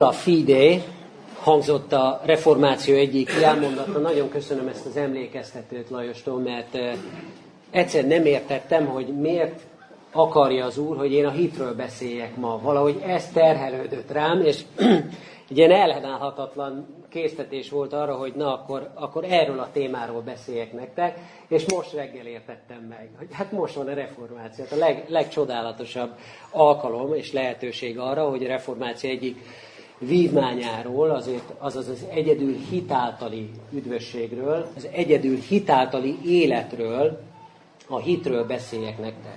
A Fide hangzott a reformáció egyik jelmondata. Nagyon köszönöm ezt az emlékeztetőt Lajostól, mert egyszer nem értettem, hogy miért akarja az Úr, hogy én a hitről beszéljek ma. Valahogy ez terhelődött rám, és egy ilyen ellenállhatatlan késztetés volt arra, hogy na, akkor erről a témáról beszéljek nektek, és most reggel értettem meg, hogy hát most van a reformáció. A legcsodálatosabb alkalom és lehetőség arra, hogy a reformáció egyik vívmányáról, azaz az egyedül hitáltali üdvösségről, az egyedül hitáltali életről, a hitről beszéljek nektek.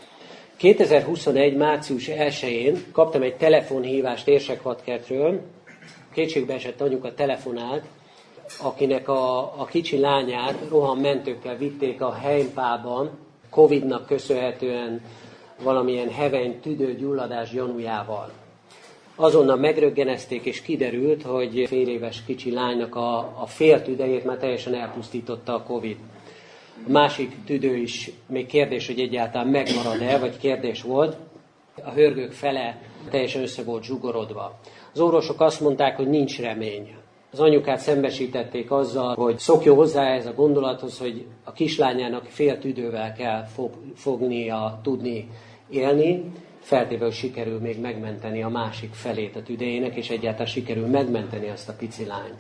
2021. március 1-én kaptam egy telefonhívást Érsekvadkertről. Kétségbeesett anyuka telefonált, akinek a kicsi lányát rohanmentőkkel vitték a Heimpában, Covid-nak köszönhetően valamilyen heveny tüdőgyulladás gyanújával. Azonnal megröggenezték, és kiderült, hogy féléves kicsi lánynak a féltüdejét már teljesen elpusztította a Covid. A másik tüdő is még kérdés, hogy egyáltalán megmarad-e, vagy kérdés volt. A hörgők fele teljesen össze volt zsugorodva. Az orvosok azt mondták, hogy nincs remény. Az anyukát szembesítették azzal, hogy szokjon hozzá ez a gondolathoz, hogy a kislányának fél tüdővel kell tudni élni, feltéve, hogy sikerül még megmenteni a másik felét a tüdejének, és egyáltalán sikerül megmenteni azt a pici lányt.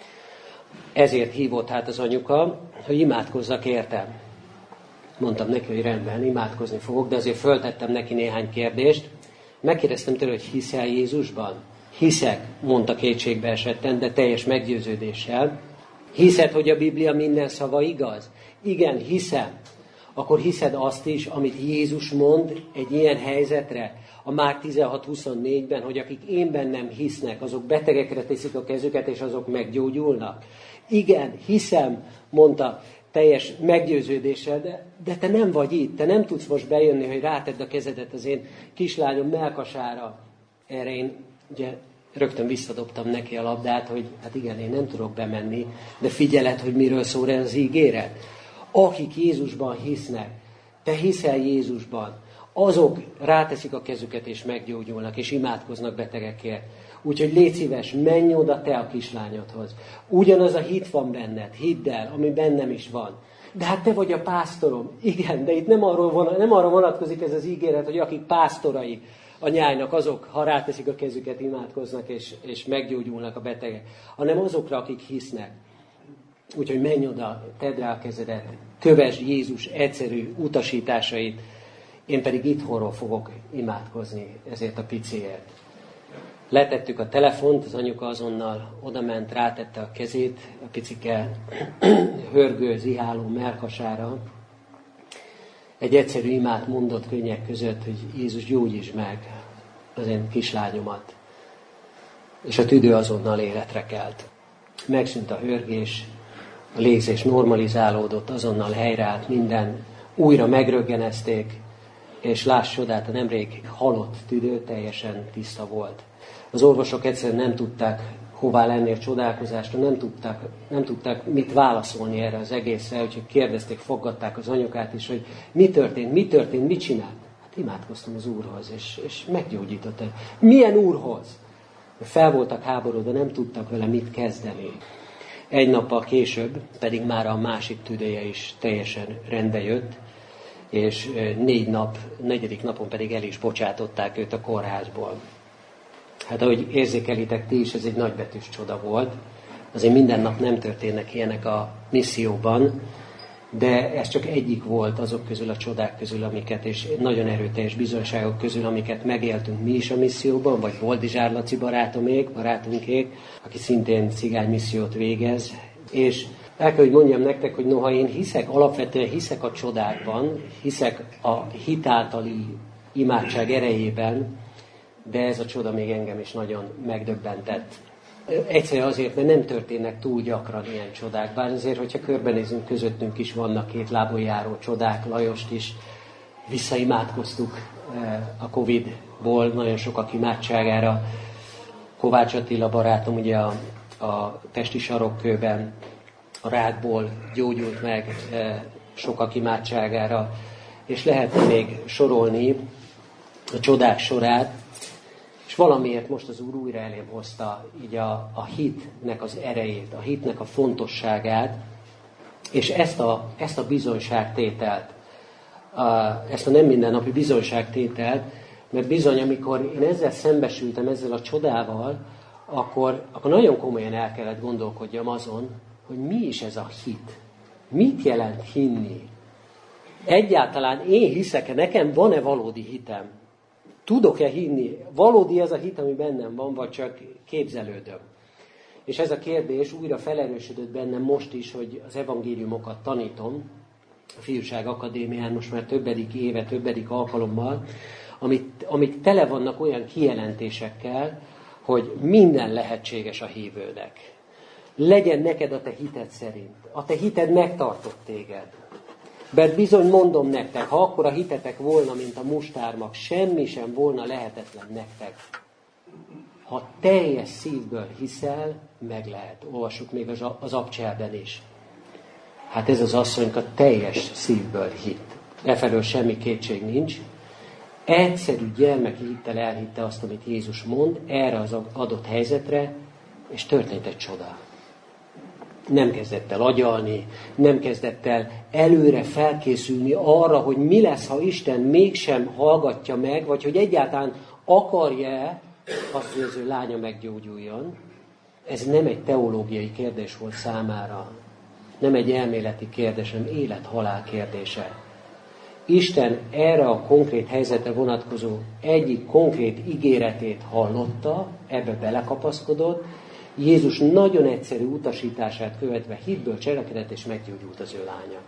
Ezért hívott hát az anyuka, hogy imádkozzak érte. Mondtam neki, hogy rendben, imádkozni fogok, de azért föltettem neki néhány kérdést. Megkérdeztem tőle, hogy hiszel Jézusban? Hiszek, mondta kétségbe esetten, de teljes meggyőződéssel. Hiszed, hogy a Biblia minden szava igaz? Igen, hiszem. Akkor hiszed azt is, amit Jézus mond egy ilyen helyzetre, a Márk 16:24-ben, hogy akik én bennem hisznek, azok betegekre teszik a kezüket, és azok meggyógyulnak? Igen, hiszem, mondta teljes meggyőződéssel, de te nem vagy itt, te nem tudsz most bejönni, hogy rátedd a kezedet az én kislányom mellkasára. Erre én ugye rögtön visszadobtam neki a labdát, hogy hát igen, én nem tudok bemenni, de figyeled, hogy miről szól ez az ígéret. Akik Jézusban hisznek, te hiszel Jézusban, azok ráteszik a kezüket és meggyógyulnak, és imádkoznak betegekért. Úgyhogy légy szíves, menj oda te a kislányodhoz. Ugyanaz a hit van benned, hidd el, ami bennem is van. De hát te vagy a pásztorom. Igen, de itt nem arra vonatkozik ez az ígéret, hogy akik pásztorai a nyájnak, azok, ha ráteszik a kezüket, imádkoznak és meggyógyulnak a betegek, hanem azokra, akik hisznek. Úgyhogy menj oda, tedd rá a kezedet, kövesd Jézus egyszerű utasításait, én pedig itthonról fogok imádkozni ezért a piciért. Letettük a telefont, az anyuka azonnal odament, rátette a kezét a picike hörgő, ziháló mellkasára. Egy egyszerű imát mondott könnyek között, hogy Jézus, gyógyítsd meg az én kislányomat. És a tüdő azonnal életre kelt. Megszűnt a hörgés, a légzés normalizálódott, azonnal helyreállt minden, újra megröggenezték, és láss csodát, a nemrég halott tüdő teljesen tiszta volt. Az orvosok egyszerűen nem tudták hová lenni a csodálkozásra, nem tudták mit válaszolni erre az egészre, úgyhogy kérdezték, foggatták az anyukát is, hogy mi történt, mit csinált. Hát imádkoztam az Úrhoz, és meggyógyított. Milyen Úrhoz? Fel voltak háborodva, nem tudtak vele mit kezdeni. Egy nappal később pedig már a másik tüdeje is teljesen rendbe jött, és 4. napon pedig el is bocsátották őt a kórházból. Hát ahogy érzékelitek ti is, ez egy nagybetűs csoda volt. Azért minden nap nem történnek ilyenek a misszióban, de ez csak egyik volt azok közül a csodák közül, amiket, és nagyon erőteljes bizonyságok közül, amiket megéltünk mi is a misszióban, vagy Boldizsár Laci barátunkék, aki szintén cigány missziót végez. És el kell, hogy mondjam nektek, hogy noha én alapvetően hiszek a csodákban, hiszek a hitáltali imádság erejében, de ez a csoda még engem is nagyon megdöbbentett. Egyszerűen azért, mert nem történnek túl gyakran ilyen csodák. Bár azért, hogyha körbenézünk, közöttünk is vannak két lábon járó csodák. Lajost is visszaimádkoztuk a Covid-ból nagyon sokak imádságára. Kovács Attila barátom ugye a Pesti Sarokkőben a rákból gyógyult meg sokak imádságára. És lehetne még sorolni a csodák sorát. És valamiért most az Úr újra elém hozta így a hitnek az erejét, a hitnek a fontosságát, és ezt a bizonyságtételt, ezt a nem mindennapi bizonyságtételt, mert bizony, amikor én ezzel szembesültem, ezzel a csodával, akkor nagyon komolyan el kellett gondolkodjam azon, hogy mi is ez a hit. Mit jelent hinni? Egyáltalán én hiszek-e, nekem van-e valódi hitem? Tudok-e hinni? Valódi ez a hit, ami bennem van, vagy csak képzelődöm? És ez a kérdés újra felerősödött bennem most is, hogy az evangéliumokat tanítom, a Fiúság Akadémián most már többedik éve, többedik alkalommal, amik tele vannak olyan kijelentésekkel, hogy minden lehetséges a hívőnek. Legyen neked a te hited szerint. A te hited megtartott téged. Mert bizony mondom nektek, ha akkora hitetek volna, mint a mustármag, semmi sem volna lehetetlen nektek. Ha teljes szívből hiszel, meg lehet. Olvassuk még az Abcselben is. Hát ez az asszonyka teljes szívből hitt. Efelől semmi kétség nincs. Egyszerű gyermeki hittel elhitte azt, amit Jézus mond, erre az adott helyzetre, és történt egy csoda. Nem kezdett el agyalni, nem kezdett el előre felkészülni arra, hogy mi lesz, ha Isten mégsem hallgatja meg, vagy hogy egyáltalán akarja azt, hogy az ő lánya meggyógyuljon. Ez nem egy teológiai kérdés volt számára, nem egy elméleti kérdés, hanem élet-halál kérdése. Isten erre a konkrét helyzetre vonatkozó egyik konkrét ígéretét hallotta, ebbe belekapaszkodott, Jézus nagyon egyszerű utasítását követve hitből cselekedett, és meggyógyult az ő lánya.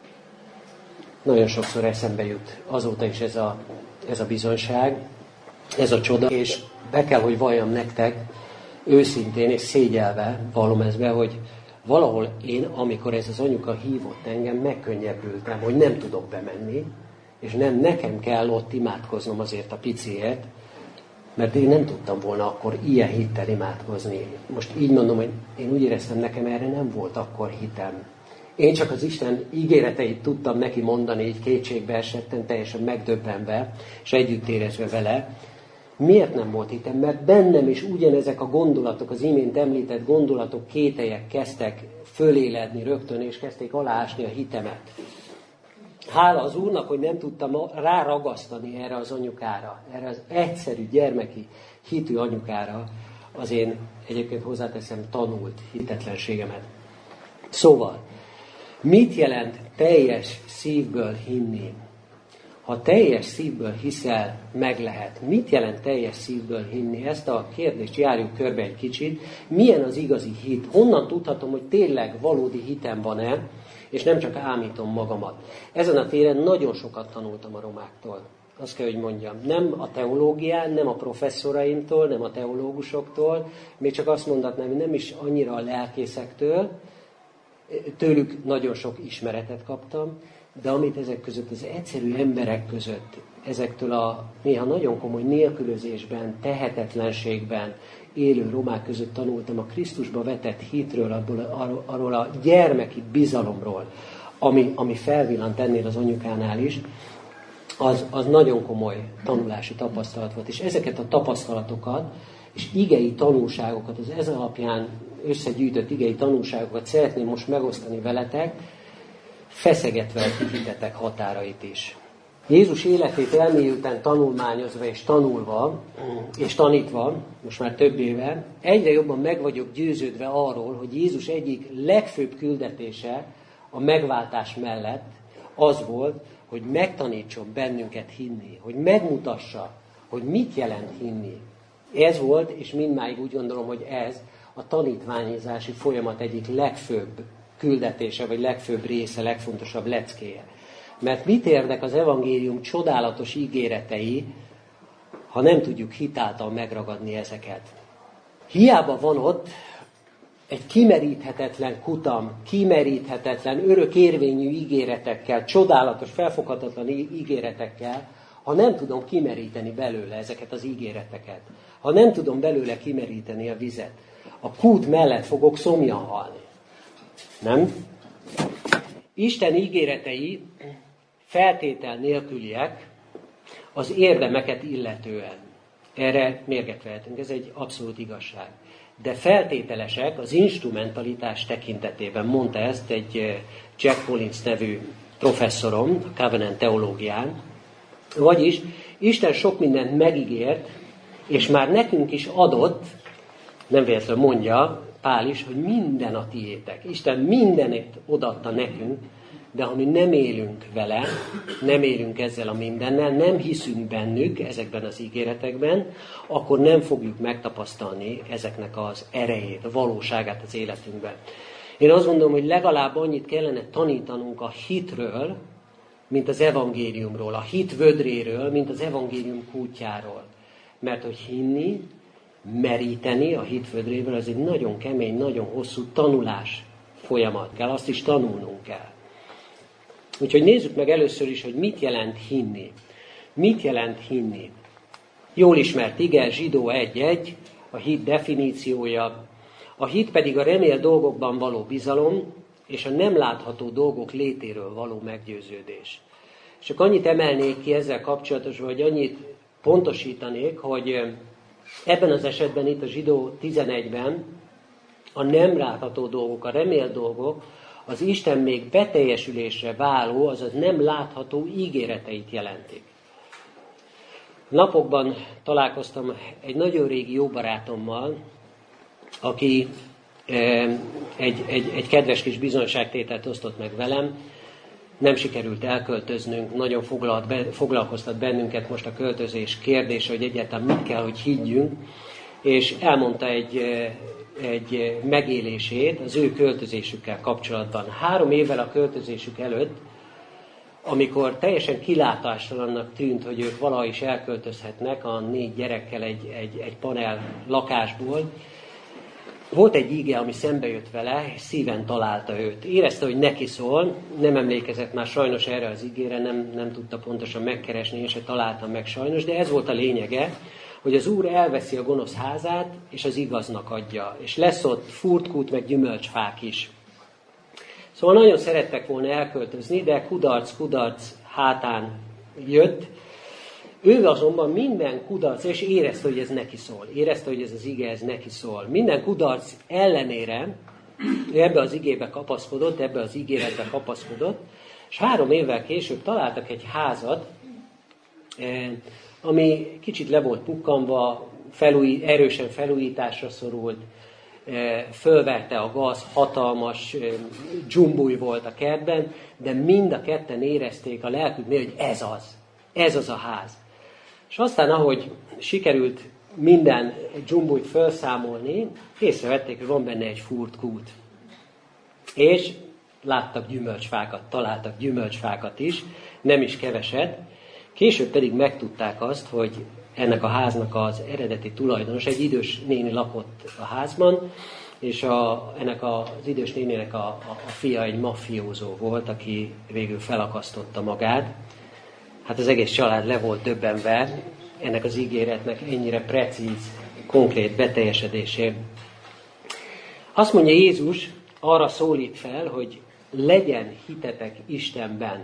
Nagyon sokszor eszembe jut azóta is ez a bizonyság, ez a csoda, és be kell, hogy valljam nektek, őszintén és szégyelve vallom ezt be, hogy valahol én, amikor ez az anyuka hívott engem, megkönnyebbültem, hogy nem tudok bemenni, és nem nekem kell ott imádkoznom azért a piciért, mert én nem tudtam volna akkor ilyen hittel imádkozni. Most így mondom, hogy én úgy éreztem, nekem erre nem volt akkor hitem. Én csak az Isten ígéreteit tudtam neki mondani, így kétségbe esettem, teljesen megdöbbenve, és együtt érezve vele. Miért nem volt hitem? Mert bennem is ugyanezek a gondolatok, az imént említett gondolatok, kételyek kezdtek föléledni rögtön, és kezdték aláásni a hitemet. Hála az Úrnak, hogy nem tudtam ráragasztani erre az anyukára, erre az egyszerű gyermeki hitű anyukára az én egyébként hozzáteszem tanult hitetlenségemet. Szóval, mit jelent teljes szívből hinni? Ha teljes szívből hiszel, meg lehet. Mit jelent teljes szívből hinni? Ezt a kérdést járjuk körbe egy kicsit. Milyen az igazi hit? Honnan tudhatom, hogy tényleg valódi hitem van-e, és nem csak ámítom magamat. Ezen a téren nagyon sokat tanultam a romáktól. Azt kell, hogy mondjam. Nem a teológián, nem a professzoraimtól, nem a teológusoktól, még csak azt mondatnám, hogy nem is annyira a lelkészektől, tőlük nagyon sok ismeretet kaptam, de amit ezek között, az egyszerű emberek között, ezektől a néha nagyon komoly nélkülözésben, tehetetlenségben élő romák között tanultam a Krisztusba vetett hitről, arról a gyermeki bizalomról, ami felvillant ennél az anyukánál is, az nagyon komoly tanulási tapasztalat volt. És ezeket a tapasztalatokat és igei tanulságokat, az ez alapján összegyűjtött igei tanulságokat szeretném most megosztani veletek, feszegetve a ti hitetek határait is. Jézus életét elmélyülten tanulmányozva és tanulva, és tanítva, most már több éve, egyre jobban meg vagyok győződve arról, hogy Jézus egyik legfőbb küldetése a megváltás mellett az volt, hogy megtanítson bennünket hinni, hogy megmutassa, hogy mit jelent hinni. Ez volt, és mindmáig úgy gondolom, hogy ez a tanítványozási folyamat egyik legfőbb küldetése, vagy legfőbb része, legfontosabb leckéje. Mert mit érnek az evangélium csodálatos ígéretei, ha nem tudjuk hitáltal megragadni ezeket. Hiába van ott egy kimeríthetetlen kutam, kimeríthetetlen, örökérvényű ígéretekkel, csodálatos, felfoghatatlan ígéretekkel, ha nem tudom kimeríteni belőle ezeket az ígéreteket, ha nem tudom belőle kimeríteni a vizet, a kút mellett fogok szomjan halni. Nem? Isten ígéretei feltétel nélküliek az érdemeket illetően. Erre mérget vehetünk, ez egy abszolút igazság. De feltételesek az instrumentalitás tekintetében, mondta ezt egy Jack Collins nevű professzorom a Covenant teológián, vagyis Isten sok mindent megígért, és már nekünk is adott, nem véletlenül mondja Pál is, hogy minden a tiétek. Isten mindenét odaadta nekünk, de ha mi nem élünk vele, nem élünk ezzel a mindennel, nem hiszünk bennük, ezekben az ígéretekben, akkor nem fogjuk megtapasztalni ezeknek az erejét, a valóságát az életünkben. Én azt gondolom, hogy legalább annyit kellene tanítanunk a hitről, mint az evangéliumról, a hit vödréről, mint az evangélium kútjáról. Mert hogy hinni, meríteni a hit vödréről, az egy nagyon kemény, nagyon hosszú tanulás folyamat kell, azt is tanulnunk kell. Úgyhogy nézzük meg először is, hogy mit jelent hinni. Mit jelent hinni? Jól ismert ige, Zsidó 1.1, a hit definíciója. A hit pedig a remélt dolgokban való bizalom, és a nem látható dolgok létéről való meggyőződés. Csak annyit emelnék ki ezzel kapcsolatosan, vagy annyit pontosítanék, hogy ebben az esetben itt a Zsidó 11-ben a nem látható dolgok, a remélt dolgok, az Isten még beteljesülésre váló, azaz nem látható ígéreteit jelentik. Napokban találkoztam egy nagyon régi jó barátommal, aki egy kedves kis bizonyságtételt osztott meg velem. Nem sikerült elköltöznünk, nagyon foglalkoztat bennünket most a költözés kérdése, hogy egyáltalán mit kell, hogy higgyünk, és elmondta egy megélését az ő költözésükkel kapcsolatban. 3 évvel a költözésük előtt, amikor teljesen kilátástalannak tűnt, hogy ők valaha is elköltözhetnek a 4 gyerekkel egy panel lakásból, volt egy íge, ami szembe jött vele, és szíven találta őt. Érezte, hogy neki szól, nem emlékezett már sajnos erre az ígére, nem tudta pontosan megkeresni, én se találtam meg sajnos, de ez volt a lényege, hogy az Úr elveszi a gonosz házát, és az igaznak adja. És lesz ott furtkút, meg gyümölcsfák is. Szóval nagyon szerettek volna elköltözni, de kudarc hátán jött. Ő azonban minden kudarc, és érezte, hogy ez neki szól. Érezte, hogy ez az ige, ez neki szól. Minden kudarc ellenére ebbe az igébe kapaszkodott, ebbe az ígéretbe kapaszkodott, és 3 évvel később találtak egy házat, ami kicsit le volt pukkanva, erősen felújításra szorult, fölverte a gaz, hatalmas dzsumbúj volt a kertben, de mind a ketten érezték a lelküknél, hogy ez az a ház. És aztán, ahogy sikerült minden dzsumbújt felszámolni, észrevették, hogy van benne egy furtkút. És láttak gyümölcsfákat, találtak gyümölcsfákat is, nem is keveset. Később pedig megtudták azt, hogy ennek a háznak az eredeti tulajdonos, egy idős néni lakott a házban, és ennek az idős néninek a fia egy maffiózó volt, aki végül felakasztotta magát. Hát az egész család le volt döbbenve ennek az ígéretnek ennyire precíz, konkrét beteljesedésén. Azt mondja Jézus, arra szólít fel, hogy legyen hitetek Istenben.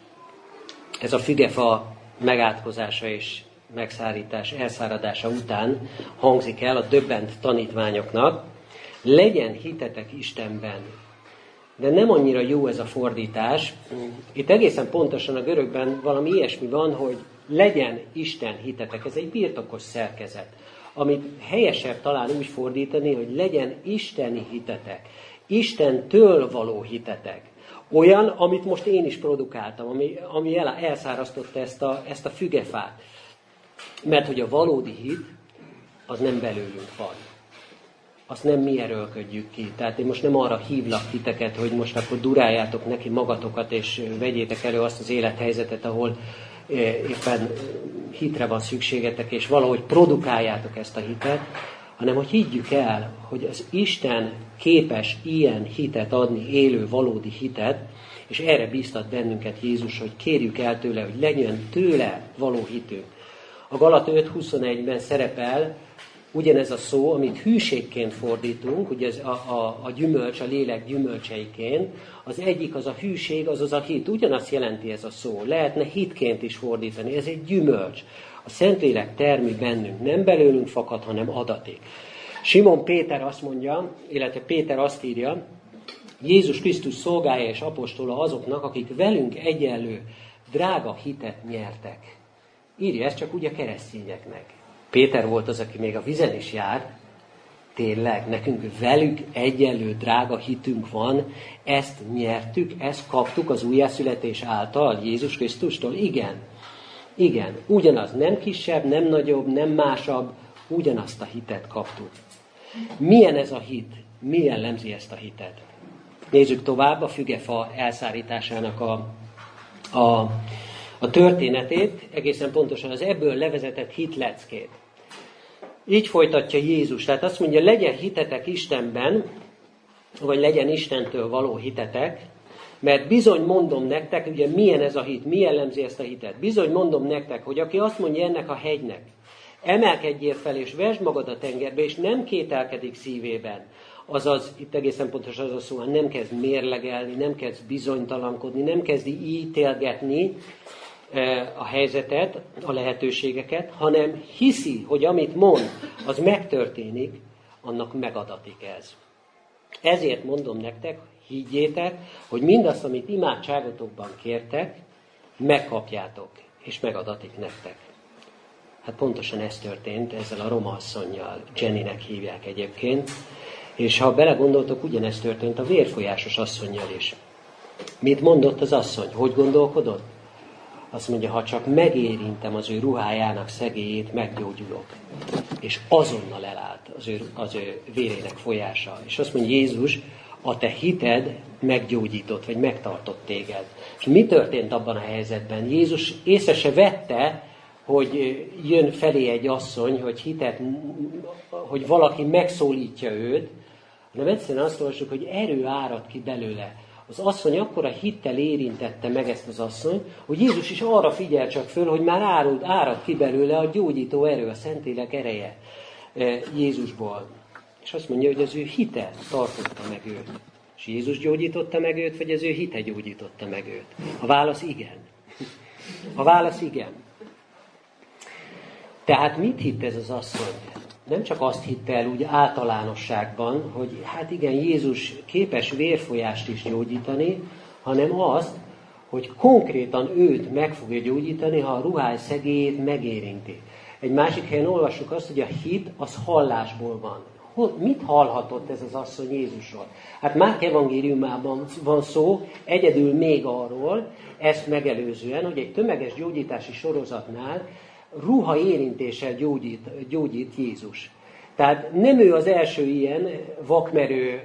Ez a fügefa megátkozása és megszárítás, elszáradása után hangzik el a döbbent tanítványoknak. Legyen hitetek Istenben. De nem annyira jó ez a fordítás. Itt egészen pontosan a görögben valami ilyesmi van, hogy legyen Isten hitetek. Ez egy birtokos szerkezet, amit helyesebb talán úgy fordítani, hogy legyen isteni hitetek. Istentől való hitetek. Olyan, amit most én is produkáltam, ami elszárasztotta ezt a fügefát. Mert hogy a valódi hit, az nem belőlünk van. Azt nem mi erőlködjük ki. Tehát én most nem arra hívlak titeket, hogy most akkor duráljátok neki magatokat, és vegyétek elő azt az élethelyzetet, ahol éppen hitre van szükségetek, és valahogy produkáljátok ezt a hitet, hanem hogy higgyük el, hogy az Isten képes ilyen hitet adni, élő, valódi hitet, és erre bíztat bennünket Jézus, hogy kérjük el tőle, hogy legyen tőle való hitünk. A Galata 5.21-ben szerepel ugyanez a szó, amit hűségként fordítunk, ugye a gyümölcs, a lélek gyümölcseiként. Az egyik az a hűség, azaz a hit. Ugyanazt jelenti ez a szó. Lehetne hitként is fordítani. Ez egy gyümölcs. A Szentlélek termi bennünk, nem belőlünk fakad, hanem adaték. Simon Péter azt mondja, illetve Péter azt írja, Jézus Krisztus szolgája és apostola azoknak, akik velünk egyenlő drága hitet nyertek. Írja ezt csak úgy a keresztényeknek. Péter volt az, aki még a vizen is járt. Tényleg, nekünk velük egyenlő drága hitünk van, ezt nyertük, ezt kaptuk az újjászületés által Jézus Krisztustól. Igen, igen, ugyanaz, nem kisebb, nem nagyobb, nem másabb, ugyanazt a hitet kaptuk. Milyen ez a hit? Mi jellemzi ezt a hitet? Nézzük tovább a fügefa elszárításának a történetét, egészen pontosan az ebből levezetett hitleckét. Így folytatja Jézus, tehát azt mondja, legyen hitetek Istenben, vagy legyen Istentől való hitetek, mert bizony mondom nektek, ugye milyen ez a hit, mi jellemzi ezt a hitet? Bizony mondom nektek, hogy aki azt mondja ennek a hegynek, emelkedjél fel és vesd magad a tengerbe, és nem kételkedik szívében, azaz, itt egészen pontosan az a szó, nem kezd mérlegelni, nem kezd bizonytalankodni, nem kezdi ítélgetni a helyzetet, a lehetőségeket, hanem hiszi, hogy amit mond, az megtörténik, annak megadatik ez. Ezért mondom nektek, higgyétek, hogy mindazt, amit imádságotokban kértek, megkapjátok, és megadatik nektek. Hát pontosan ez történt ezzel a roma asszonnyal, Jennynek hívják egyébként, és ha belegondoltok, ugyanezt történt a vérfolyásos asszonnyal is. Mit mondott az asszony? Hogy gondolkodott? Azt mondja, ha csak megérintem az ő ruhájának szegélyét, meggyógyulok. És azonnal elállt az ő vérének folyása. És azt mondja Jézus, a te hited meggyógyított, vagy megtartott téged. És mi történt abban a helyzetben? Jézus észre se vette, hogy jön felé egy asszony, hogy valaki megszólítja őt, hanem egyszerűen azt olvassuk, hogy erő árad ki belőle. Az asszony akkora hittel érintette meg ezt az asszonyt, hogy Jézus is arra figyel csak föl, hogy már árad ki belőle a gyógyító erő, a Szentlélek ereje Jézusból. És azt mondja, hogy az ő hite tartotta meg őt. És Jézus gyógyította meg őt, vagy az ő hite gyógyította meg őt? A válasz igen. A válasz igen. Tehát mit hitt ez az asszony? Nem csak azt hitte el úgy általánosságban, hogy hát igen, Jézus képes vérfolyást is gyógyítani, hanem azt, hogy konkrétan őt meg fogja gyógyítani, ha a ruháj szegélyét megérinti. Egy másik helyen olvassuk azt, hogy a hit az hallásból van. Mit hallhatott ez az asszony Jézusról? Hát Márk evangéliumában van szó, egyedül még arról, ezt megelőzően, hogy egy tömeges gyógyítási sorozatnál ruha érintéssel gyógyít Jézus. Tehát nem ő az első ilyen vakmerő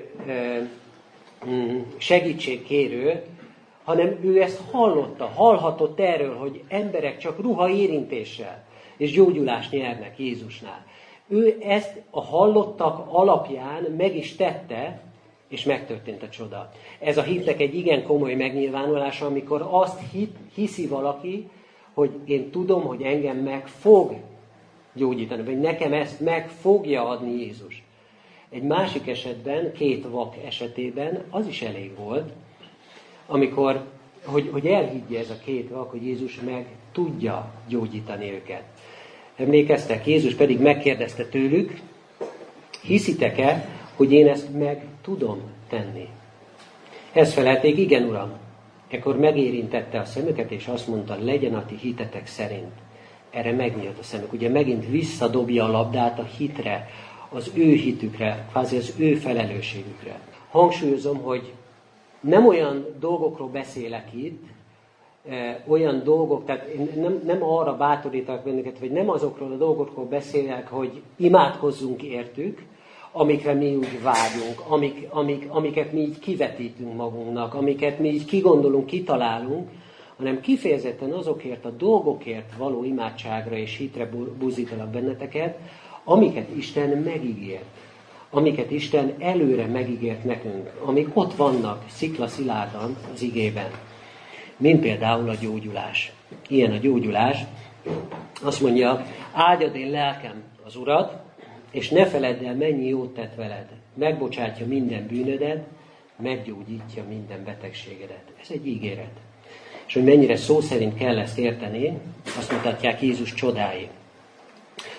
segítségkérő, hanem ő ezt hallhatott erről, hogy emberek csak ruha érintéssel és gyógyulást nyernek Jézusnál. Ő ezt a hallottak alapján meg is tette, és megtörtént a csoda. Ez a hitnek egy igen komoly megnyilvánulása, amikor azt hiszi valaki, hogy én tudom, hogy engem meg fog gyógyítani, vagy nekem ezt meg fogja adni Jézus. Egy másik esetben, 2 vak esetében az is elég volt, amikor, hogy elhiggye ez a 2 vak, hogy Jézus meg tudja gyógyítani őket. Emlékeztek? Jézus pedig megkérdezte tőlük, hiszitek-e, hogy én ezt meg tudom tenni? Ezt felelték, igen, Uram. Ekkor megérintette a szemüket, és azt mondta, legyen a ti hitetek szerint. Erre megnyílt a szemük. Ugye megint visszadobja a labdát a hitre, az ő hitükre, kvázi az ő felelősségükre. Hangsúlyozom, hogy nem olyan dolgokról beszélek itt, olyan dolgok, tehát én nem arra bátorítok bennünket, vagy nem azokról a dolgokról beszélek, hogy imádkozzunk értük, amikre mi úgy vágyunk, amiket mi így kivetítünk magunknak, amiket mi így kigondolunk, kitalálunk, hanem kifejezetten azokért a dolgokért való imádságra és hitre buzdítalak benneteket, amiket Isten megígért, amiket Isten előre megígért nekünk, amik ott vannak sziklaszilárdan az igében. Mint például a gyógyulás. Ilyen a gyógyulás. Azt mondja, áldjad én lelkem az Urat, és ne feledd el, mennyi jót tett veled. Megbocsátja minden bűnödet, meggyógyítja minden betegségedet. Ez egy ígéret. És hogy mennyire szó szerint kell ezt érteni, azt mutatják Jézus csodái.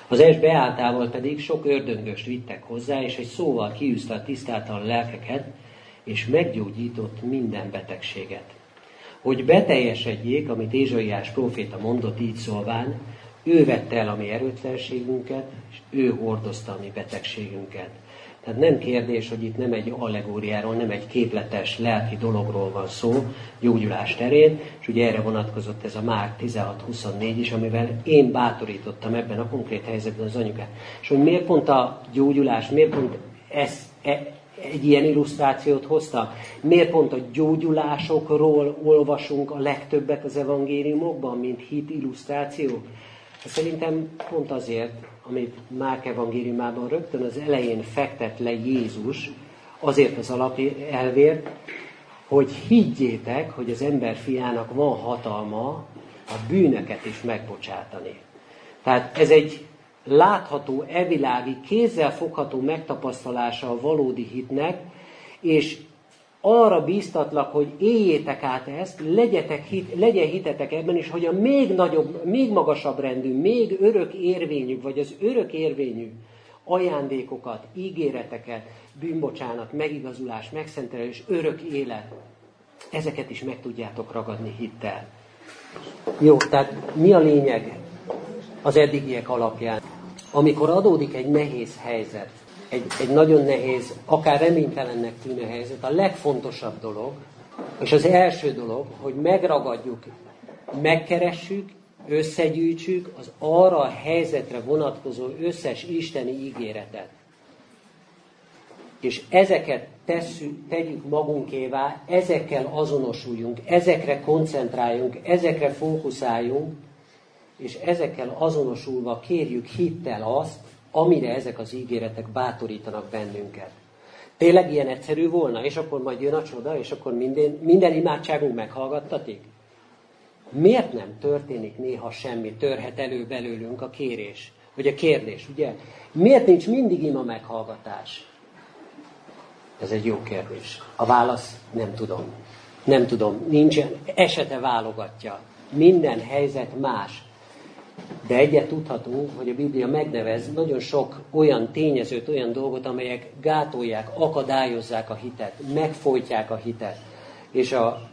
Az est beálltával pedig sok ördöngöst vittek hozzá, és egy szóval kiűzte a tisztátalan lelkeket, és meggyógyított minden betegséget. Hogy beteljesedjék, amit Ézsaiás próféta mondott így szólván, ő vette el a mi erőtlenségünket, és ő hordozta a mi betegségünket. Tehát nem kérdés, hogy itt nem egy allegóriáról, nem egy képletes lelki dologról van szó gyógyulás terén, és ugye erre vonatkozott ez a Márk 16-24 is, amivel én bátorítottam ebben a konkrét helyzetben az anyukát. És hogy miért pont a gyógyulás, miért pont egy ilyen illusztrációt hoztam? Miért pont a gyógyulásokról olvasunk a legtöbbet az evangéliumokban, mint hit illusztrációk? Szerintem pont azért, amit Márk evangéliumában rögtön az elején fektet le Jézus, azért az alapelvért, hogy higgyétek, hogy az ember fiának van hatalma a bűnöket is megbocsátani. Tehát ez egy látható, evilági, kézzel fogható megtapasztalása a valódi hitnek, és arra bíztatlak, hogy éljétek át ezt, legyen hitetek ebben is, hogy a még nagyobb, még magasabb rendű, még örök érvényű, vagy az örök érvényű ajándékokat, ígéreteket, bűnbocsánat, megigazulás, megszentelés, örök élet, ezeket is meg tudjátok ragadni hittel. Jó, tehát mi a lényeg az eddigiek alapján? Amikor adódik egy nehéz helyzet, egy nagyon nehéz, akár reménytelennek tűnő helyzet, a legfontosabb dolog, és az első dolog, hogy megragadjuk, megkeressük, összegyűjtsük az arra a helyzetre vonatkozó összes isteni ígéretet. És ezeket tegyük magunkévá, ezekkel azonosuljunk, ezekre koncentráljunk, ezekre fókuszáljunk, és ezekkel azonosulva kérjük hittel azt, amire ezek az ígéretek bátorítanak bennünket. Tényleg ilyen egyszerű volna, és akkor majd jön a csoda, és akkor minden imádságunk meghallgattatik? Miért nem történik néha semmi, törhet elő belőlünk a kérés, vagy a kérdés, ugye? Miért nincs mindig ima meghallgatás? Ez egy jó kérdés. A válasz nem tudom. Nem tudom, nincsen, esete válogatja. Minden helyzet más. De egyet tudhatunk, hogy a Biblia megnevez nagyon sok olyan tényezőt, olyan dolgot, amelyek gátolják, akadályozzák a hitet, megfojtják a hitet, és a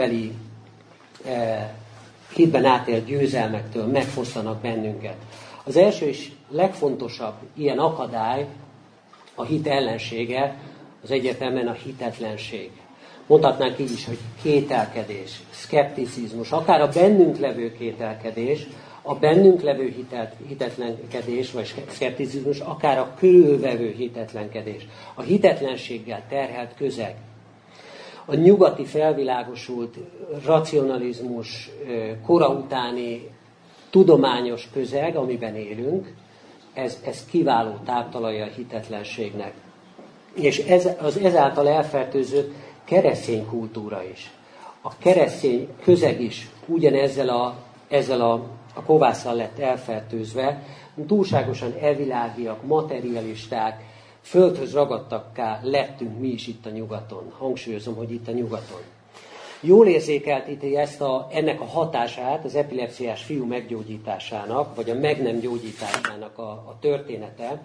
hitben átélt győzelmektől megfosztanak bennünket. Az első és legfontosabb ilyen akadály, a hit ellensége, az egyértelműen a hitetlenség. Mondhatnánk így is, hogy kételkedés, szkepticizmus, akár a bennünk levő kételkedés, a bennünk levő hitetlenkedés, vagy szkepticizmus, akár a körülvevő hitetlenkedés. A hitetlenséggel terhelt közeg. A nyugati felvilágosult racionalizmus kora utáni tudományos közeg, amiben élünk, ez kiváló táptalaja a hitetlenségnek. És ez az ezáltal elfertőzött keresztény kultúra is. A keresztény közeg is ezzel a kovásszal lett elfertőzve, túlságosan elvilágiak, materialisták, földhöz ragadtakká lettünk mi is itt a nyugaton. Hangsúlyozom, hogy itt a nyugaton. Jól érzékeltíti ennek a hatását az epilepsziás fiú meggyógyításának, vagy a meg nem gyógyításának a története.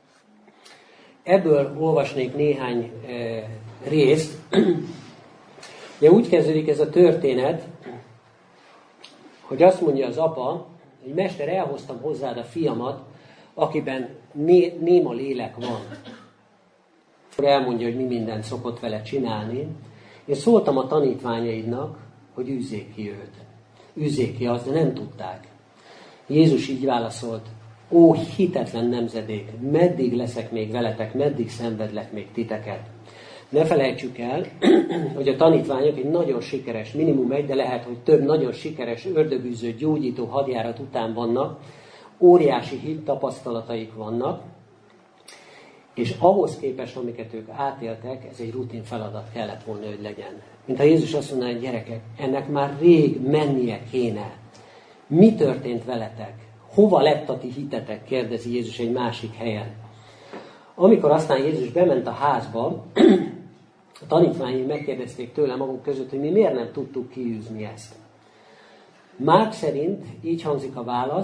Ebből olvasnék néhány részt. Ugye úgy kezdődik ez a történet, hogy azt mondja az apa, hogy mester, elhoztam hozzád a fiamat, akiben néma lélek van. Elmondja, hogy mi mindent szokott vele csinálni. Én szóltam a tanítványaidnak, hogy űzzék ki őt. Űzzék ki azt, de nem tudták. Jézus így válaszolt, ó hitetlen nemzedék, meddig leszek még veletek, meddig szenvedlek még titeket. Ne felejtsük el, hogy a tanítványok egy nagyon sikeres, minimum egy, de lehet, hogy több nagyon sikeres ördögűző, gyógyító hadjárat után vannak, óriási hit tapasztalataik vannak, és ahhoz képest, amiket ők átéltek, ez egy rutin feladat kellett volna, hogy legyen. Mint ha Jézus azt mondaná, hogy gyerekek, ennek már rég mennie kéne. Mi történt veletek? Hova lett a ti hitetek? Kérdezi Jézus egy másik helyen. Amikor aztán Jézus bement a házba, a tanítványai megkérdezték tőle maguk között, hogy mi miért nem tudtuk kiűzni ezt. Márk szerint így hangzik a válasz,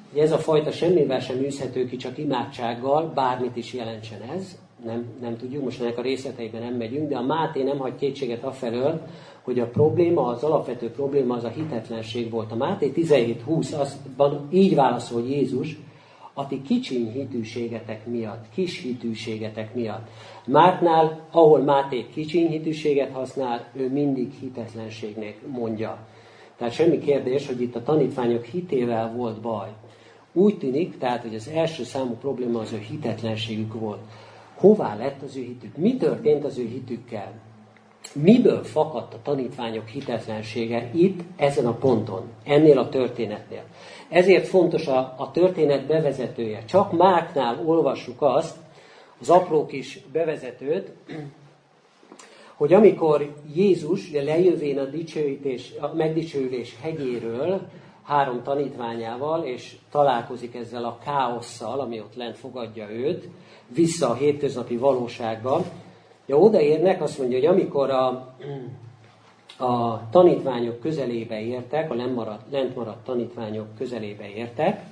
Ez a fajta semmivel sem űzhető ki, csak imádsággal, bármit is jelentsen ez, nem tudjuk, most ennek a részleteiben nem megyünk, de a Máté nem hagy kétséget afelől, hogy a probléma, az alapvető probléma az a hitetlenség volt. A Máté 17:20-ban így válaszol Jézus, a ti kicsiny hitűségetek miatt, kis hitűségetek miatt. Márknál, ahol Máté kicsiny hitűséget használ, ő mindig hitetlenségnek mondja. Tehát semmi kérdés, hogy itt a tanítványok hitével volt baj. Úgy tűnik, tehát, hogy az első számú probléma az ő hitetlenségük volt. Hová lett az ő hitük? Mi történt az ő hitükkel? Miből fakadt a tanítványok hitetlensége itt, ezen a ponton, ennél a történetnél? Ezért fontos a történet bevezetője. Csak Márknál olvassuk azt, az apró kis bevezetőt, hogy amikor Jézus lejövén a megdicsőülés hegyéről 3 tanítványával, és találkozik ezzel a káosszal, ami ott lent fogadja őt, vissza a hétköznapi valóságba. Odaérnek, azt mondja, hogy amikor a tanítványok közelébe értek, a lent maradt tanítványok közelébe értek,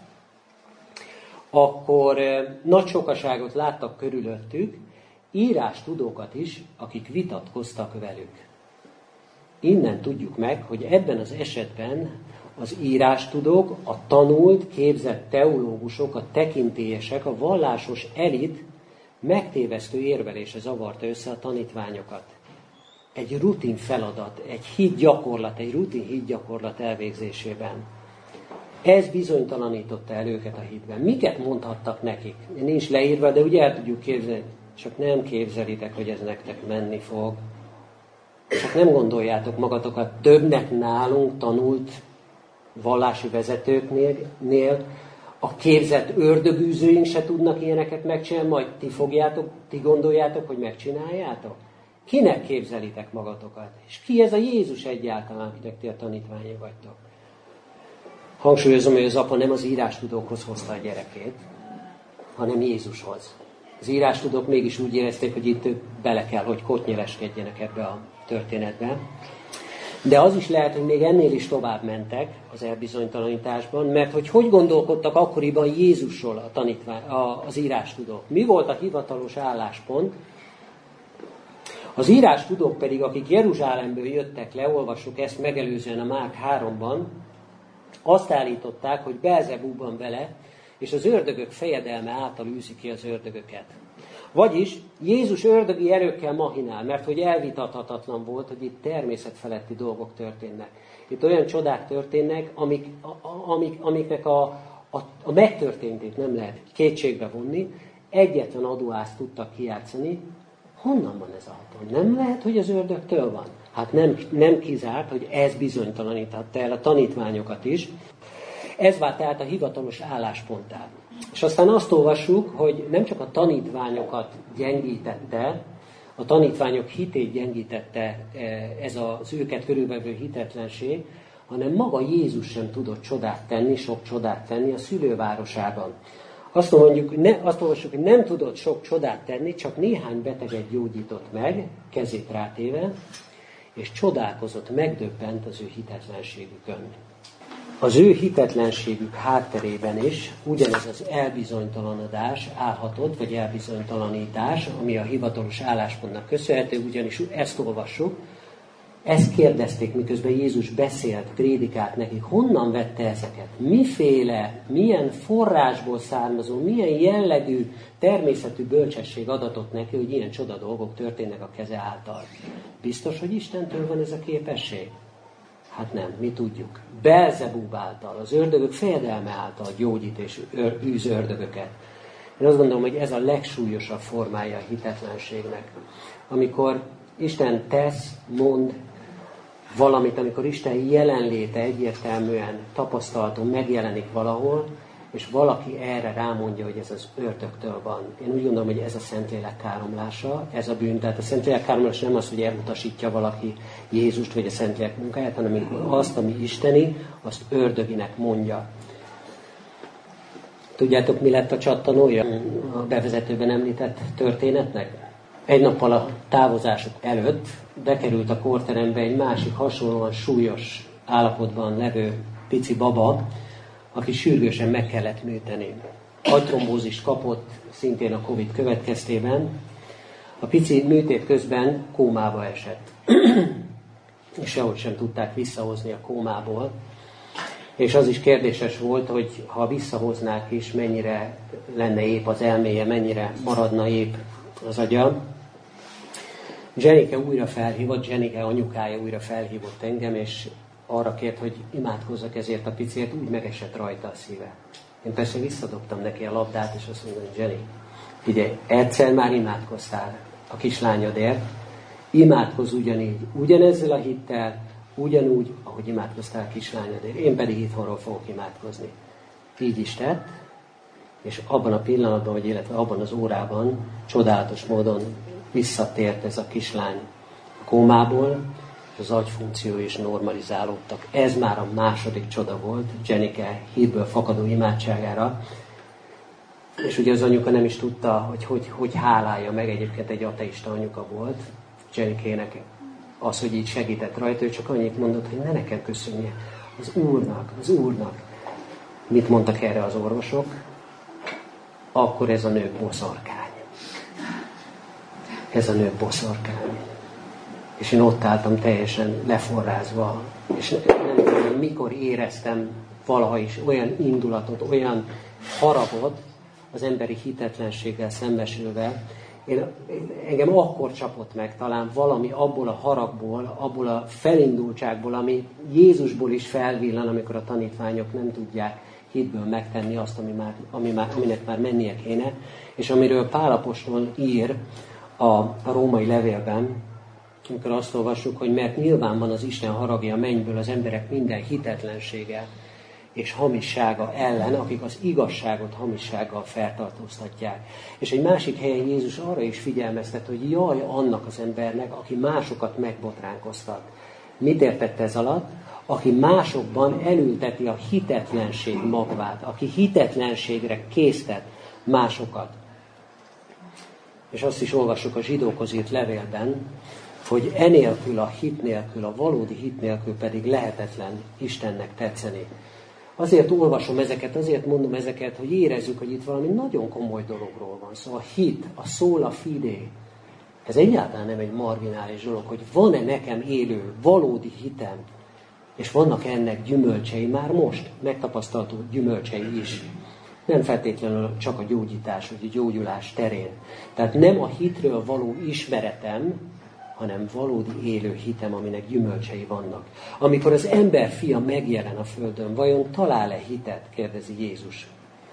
akkor nagy sokaságot láttak körülöttük, írástudókat is, akik vitatkoztak velük. Innen tudjuk meg, hogy ebben az esetben az írástudók, a tanult, képzett teológusok, a tekintélyesek, a vallásos elit megtévesztő érvelése zavarta össze a tanítványokat. Egy rutin feladat, egy hitgyakorlat, egy rutin hitgyakorlat elvégzésében. Ez bizonytalanította el őket a hitben. Miket mondhattak nekik? Nincs leírva, de ugye el tudjuk képzelni. Csak nem képzelitek, hogy ez nektek menni fog. Csak nem gondoljátok magatokat többnek nálunk tanult vallási vezetőknél, a képzett ördögűzőink se tudnak ilyeneket megcsinálni, majd ti gondoljátok, hogy megcsináljátok? Kinek képzelitek magatokat? És ki ez a Jézus egyáltalán, akinek ti a tanítványai vagytok? Hangsúlyozom, hogy az apa nem az írástudókhoz hozta a gyerekét, hanem Jézushoz. Az írástudók mégis úgy érezték, hogy itt bele kell, hogy kotnyeleskedjenek ebbe a történetbe. De az is lehet, hogy még ennél is tovább mentek az elbizonytalanításban, mert hogy gondolkodtak akkoriban Jézusról az írástudók. Mi volt a hivatalos álláspont? Az írástudók pedig, akik Jeruzsálemből jöttek le, olvassuk ezt megelőzően a Márk 3-ban, azt állították, hogy Belzebúban vele, és az ördögök fejedelme által űzi ki az ördögöket. Vagyis Jézus ördögi erőkkel mahinál, mert hogy elvitathatatlan volt, hogy itt természetfeletti dolgok történnek. Itt olyan csodák történnek, amiknek a megtörténtét nem lehet kétségbe vonni. Egyetlen adóászt tudtak kijátszani. Honnan van ez a hatalom? Nem lehet, hogy az ördögtől van? Hát nem kizárt, hogy ez bizonytalanította el a tanítványokat is. Ez vált tehát a hivatalos állásponttá. És aztán azt olvassuk, hogy nem csak a tanítványokat gyengítette, a tanítványok hitét gyengítette ez az őket körülvevő hitetlenség, hanem maga Jézus sem tudott csodát tenni, sok csodát tenni a szülővárosában. Azt olvassuk, hogy nem tudott sok csodát tenni, csak néhány beteget gyógyított meg, kezét rátéve, és csodálkozott, megdöbbent az ő hitetlenségükön. Az ő hitetlenségük hátterében is ugyanez az elbizonytalanodás állhatott, vagy elbizonytalanítás, ami a hivatalos álláspontnak köszönhető, ugyanis ezt olvassuk, ezt kérdezték, miközben Jézus beszélt, prédikált nekik, honnan vette ezeket, milyen forrásból származó, milyen jellegű, természetű bölcsesség adatott neki, hogy ilyen csoda dolgok történnek a keze által. Biztos, hogy Istentől van ez a képesség? Hát nem, mi tudjuk. Belzebúb által, az ördögök fejedelme által gyógyít és űz ördögöket. Én azt gondolom, hogy ez a legsúlyosabb formája a hitetlenségnek. Amikor Isten mond valamit, amikor Isten jelenléte egyértelműen tapasztalható, megjelenik valahol, és valaki erre rámondja, hogy ez az ördögtől van. Én úgy gondolom, hogy ez a Szentlélek káromlása, ez a bűn. Tehát a Szentlélek káromlása nem az, hogy elutasítja valaki Jézust, vagy a Szentlélek munkáját, hanem amikor azt, ami isteni, azt ördöginek mondja. Tudjátok, mi lett a csattanója a bevezetőben említett történetnek? Egy nappal a távozásuk előtt bekerült a kórterembe egy másik hasonlóan súlyos állapotban levő pici baba, aki sürgősen meg kellett műteni. Agytrombózist kapott, szintén a Covid következtében. A pici műtét közben kómába esett. És sehogy sem tudták visszahozni a kómából. És az is kérdéses volt, hogy ha visszahoznák is, mennyire lenne épp az elméje, mennyire maradna épp az agya. Jenike újra felhívott, Jenike anyukája újra felhívott engem, és arra kért, hogy imádkozzak ezért a picért, úgy megesett rajta a szíve. Én persze visszadobtam neki a labdát, és azt mondom, hogy Jenny, figyelj, egyszer már imádkoztál a kislányodért, imádkozz ugyanígy, ugyanezzel a hittel, ugyanúgy, ahogy imádkoztál a kislányodért. Én pedig itthonról fogok imádkozni. Így is tett, és abban a pillanatban, illetve abban az órában csodálatos módon visszatért ez a kislány kómából, és az agyfunkció is normalizálódtak. Ez már a második csoda volt Jenike hitből fakadó imádságára. És ugye az anyuka nem is tudta, hogy hálálja meg, egyébként egy ateista anyuka volt Jenikének az, hogy így segített rajta, ő csak annyit mondott, hogy ne nekem köszönje, az Úrnak. Mit mondtak erre az orvosok? Akkor ez a nő boszorkány. Ez a nő boszorkány. És én ott álltam teljesen leforrázva, és nem tudom, mikor éreztem valaha is olyan indulatot, olyan haragot az emberi hitetlenséggel szembesülve. Engem akkor csapott meg talán valami abból a haragból, abból a felindultságból, ami Jézusból is felvillan, amikor a tanítványok nem tudják hitből megtenni azt, aminek már mennie kéne, és amiről Pál apostol ír a római levélben, amikor azt olvassuk, hogy mert nyilván van az Isten haragja a mennyből az emberek minden hitetlensége és hamissága ellen, akik az igazságot hamissággal feltartóztatják. És egy másik helyen Jézus arra is figyelmeztet, hogy jaj annak az embernek, aki másokat megbotránkoztat. Mit értett ez alatt? Aki másokban elülteti a hitetlenség magvát, aki hitetlenségre késztet másokat. És azt is olvassuk a zsidókhoz írt levélben, hogy enélkül, a hit nélkül, a valódi hit nélkül pedig lehetetlen Istennek tetszeni. Azért olvasom ezeket, azért mondom ezeket, hogy érezzük, hogy itt valami nagyon komoly dologról van szó. A hit, a sola fide, ez egyáltalán nem egy marginális dolog, hogy van-e nekem élő, valódi hitem, és vannak ennek gyümölcsei már most, megtapasztalható gyümölcsei is. Nem feltétlenül csak a gyógyítás, vagy a gyógyulás terén. Tehát nem a hitről való ismeretem, hanem valódi élő hitem, aminek gyümölcsei vannak. Amikor az ember fia megjelen a földön, vajon talál-e hitet? Kérdezi Jézus.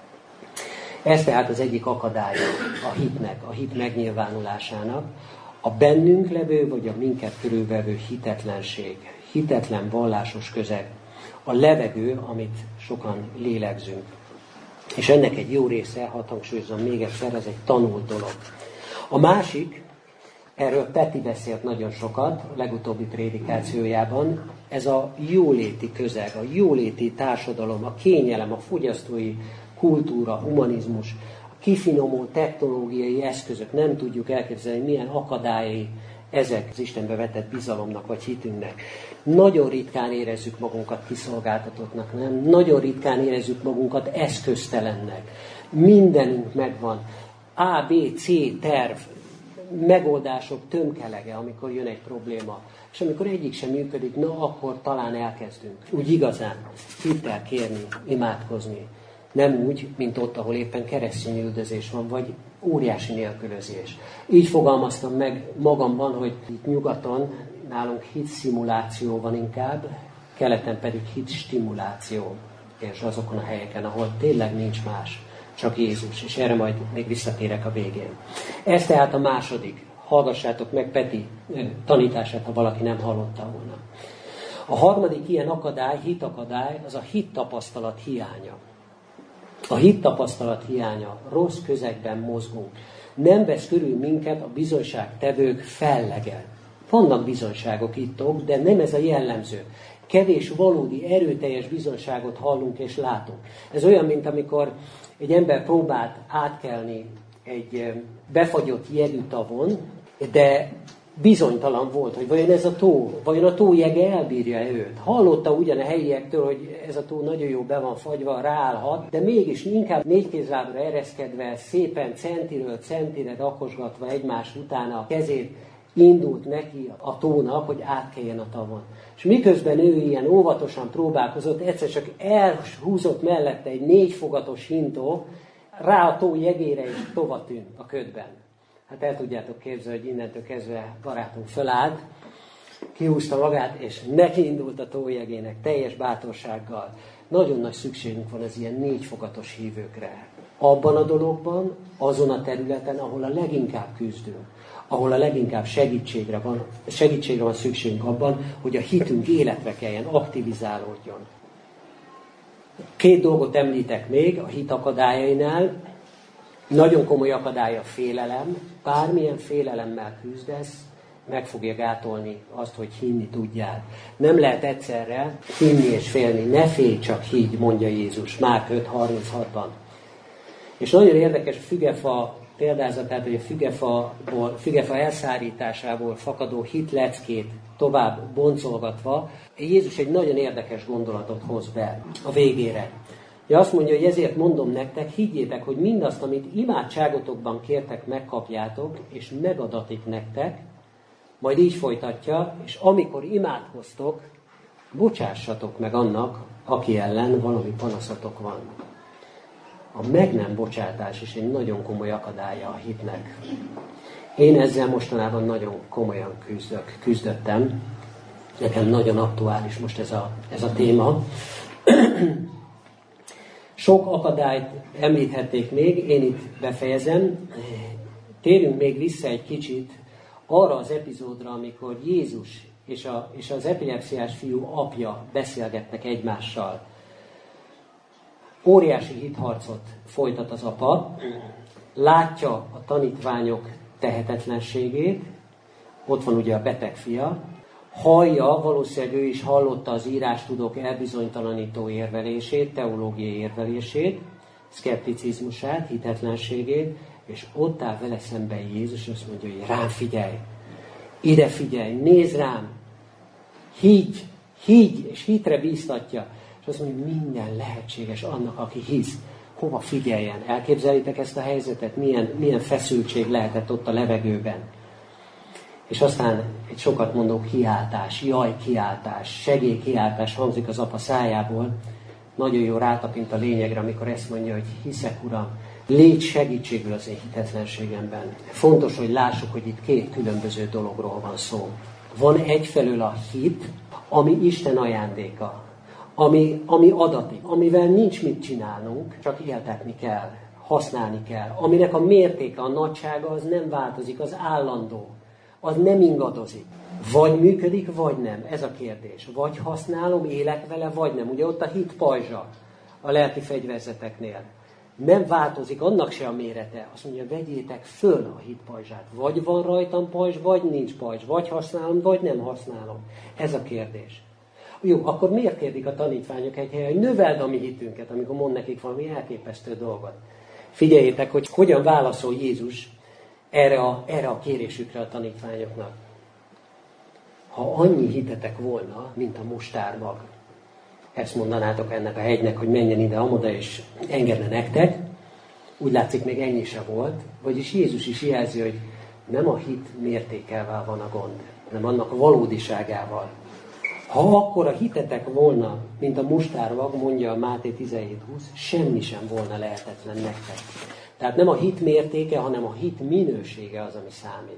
Ez tehát az egyik akadálya a hitnek, a hit megnyilvánulásának, a bennünk levő, vagy a minket körülvevő hitetlenség, hitetlen vallásos közeg, a levegő, amit sokan lélegzünk. És ennek egy jó része, hadd hangsúlyozom még egyszer, ez egy tanult dolog. A másik, erről Peti beszélt nagyon sokat a legutóbbi prédikációjában, ez a jóléti közeg, a jóléti társadalom, a kényelem, a fogyasztói kultúra, humanizmus, a kifinomult technológiai eszközök, nem tudjuk elképzelni, milyen akadályai ezek az Istenbe vetett bizalomnak vagy hitünknek. Nagyon ritkán érezzük magunkat kiszolgáltatottnak, nem? Nagyon ritkán érezzük magunkat eszköztelennek. Mindenünk megvan. A, B, C terv, megoldások tömkelege, amikor jön egy probléma. És amikor egyik sem működik, na akkor talán elkezdünk. Úgy igazán hittel kérni, imádkozni. Nem úgy, mint ott, ahol éppen keresztény üldözés van, vagy óriási nélkülözés. Így fogalmaztam meg magamban, hogy itt nyugaton nálunk hitszimuláció van inkább, keleten pedig hitstimuláció. És azokon a helyeken, ahol tényleg nincs más, csak Jézus. És erre majd még visszatérek a végén. Ez tehát a második. Hallgassátok meg Peti tanítását, ha valaki nem hallotta volna. A harmadik ilyen akadály, hitakadály, az a hittapasztalat hiánya. A hittapasztalat hiánya, rossz közegben mozgunk. Nem vesz körül minket a bizonyságtevők fellege. Vannak bizonyságok itt-ott, de nem ez a jellemző. Kevés valódi, erőteljes bizonyságot hallunk és látunk. Ez olyan, mint amikor egy ember próbált átkelni egy befagyott jegű tavon, de bizonytalan volt, hogy vajon ez a tó, vajon a tó jege elbírja őt. Hallotta ugyan a helyiektől, hogy ez a tó nagyon jó be van fagyva, ráállhat, de mégis inkább négykézlábra ereszkedve, szépen centiről centire rakosgatva egymás után a kezét, indult neki a tónak, hogy átkeljen a tavon. És miközben ő ilyen óvatosan próbálkozott, egyszer csak elhúzott mellette egy 4 fogatos hintó, rá a tó jegére és tova tűnt a ködben. Hát el tudjátok képzelni, hogy innentől kezdve barátunk fölállt, kihúzta magát, és neki indult a tó jegének teljes bátorsággal. Nagyon nagy szükségünk van az ilyen 4 fogatos hívőkre. Abban a dologban, azon a területen, ahol a leginkább küzdünk, ahol a leginkább segítségre van szükségünk abban, hogy a hitünk életre keljen, aktivizálódjon. 2 dolgot említek még a hit akadályainál. Nagyon komoly akadály a félelem. Bármilyen félelemmel küzdesz, meg fogja gátolni azt, hogy hinni tudjál. Nem lehet egyszerre hinni és félni. Ne félj, csak higgy, mondja Jézus Márk 5:36-ban. És nagyon érdekes a fügefa példázatát, hogy a fügefa elszárításából fakadó hitleckét tovább boncolgatva, Jézus egy nagyon érdekes gondolatot hoz be a végére. Ja, azt mondja, hogy ezért mondom nektek, higgyétek, hogy mindazt, amit imádságotokban kértek, megkapjátok, és megadatik nektek, majd így folytatja, és amikor imádkoztok, bocsássatok meg annak, aki ellen valami panaszatok van. A meg nem bocsátás is egy nagyon komoly akadálya a hitnek. Én ezzel mostanában nagyon komolyan küzdöttem. Nekem nagyon aktuális most ez a téma. Sok akadályt említhették még, én itt befejezem. Térjünk még vissza egy kicsit arra az epizódra, amikor Jézus és az epilepsziás fiú apja beszélgetnek egymással. Óriási hitharcot folytat az apa, látja a tanítványok tehetetlenségét, ott van ugye a beteg fia, hallja, valószínűleg ő is hallotta az írástudók elbizonytalanító érvelését, teológiai érvelését, szkepticizmusát, hitetlenségét, és ott áll vele szemben Jézus, és azt mondja, hogy rám figyelj, ide figyelj, nézd rám, higgy, és hitre bíztatja. És azt mondja, hogy minden lehetséges annak, aki hisz. Hova figyeljen? Elképzelitek ezt a helyzetet? Milyen feszültség lehetett ott a levegőben? És aztán egy sokat mondó kiáltás, jaj kiáltás, segély kiáltás hangzik az apa szájából. Nagyon jó rátapint a lényegre, amikor ezt mondja, hogy hiszek, Uram, légy segítségül az én hitetlenségemben. Fontos, hogy lássuk, hogy itt 2 különböző dologról van szó. Van egyfelől a hit, ami Isten ajándéka, ami adatik, amivel nincs mit csinálnunk, csak éltetni kell, használni kell. Aminek a mértéke, a nagysága az nem változik, az állandó, az nem ingadozik. Vagy működik, vagy nem. Ez a kérdés. Vagy használom, élek vele, vagy nem. Ugye ott a hit pajzsa a lelki fegyverzeteknél. Nem változik, annak se a mérete. Azt mondja, vegyétek föl a hit pajzsát. Vagy van rajtam pajzs, vagy nincs pajzs. Vagy használom, vagy nem használom. Ez a kérdés. Jó, akkor miért kérdik a tanítványok egy helyen, hogy növeld a mi hitünket, amikor mond nekik valami elképesztő dolgot? Figyeljétek, hogy hogyan válaszol Jézus erre a kérésükre a tanítványoknak. Ha annyi hitetek volna, mint a mustármag, ezt mondanátok ennek a hegynek, hogy menjen ide, amoda, és engedne nektek, úgy látszik, még ennyi se volt, vagyis Jézus is jelzi, hogy nem a hit mértékevel van a gond, hanem annak a valódiságával. Ha akkor a hitetek volna, mint a mustármag, mondja a Máté 17:20, semmi sem volna lehetetlen nektek. Tehát nem a hit mértéke, hanem a hit minősége az, ami számít.